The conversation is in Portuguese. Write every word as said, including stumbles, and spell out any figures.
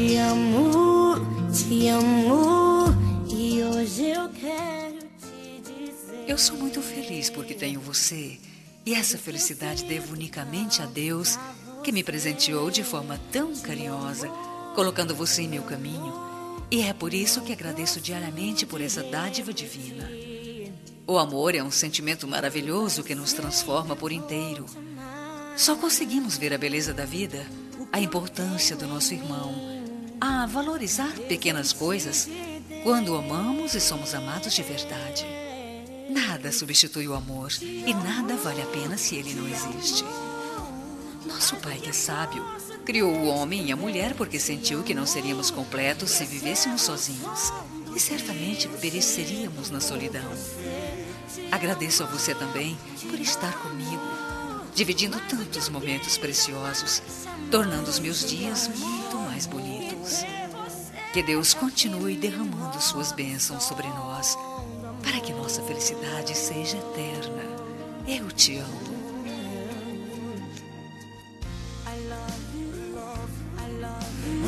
Te amo, te amo, e hoje eu quero te dizer. Eu sou muito feliz porque tenho você, e essa felicidade devo unicamente a Deus, que me presenteou de forma tão carinhosa, colocando você em meu caminho, e é por isso que agradeço diariamente por essa dádiva divina. O amor é um sentimento maravilhoso que nos transforma por inteiro. Só conseguimos ver a beleza da vida, a importância do nosso irmão, a valorizar pequenas coisas quando amamos e somos amados de verdade. Nada substitui o amor e nada vale a pena se ele não existe. Nosso Pai, que é sábio, criou o homem e a mulher porque sentiu que não seríamos completos se vivêssemos sozinhos e certamente pereceríamos na solidão. Agradeço a você também por estar comigo, dividindo tantos momentos preciosos, tornando os meus dias muito mais bonitos. Que Deus continue derramando suas bênçãos sobre nós, para que nossa felicidade seja eterna. Eu te amo. I love you, I love you.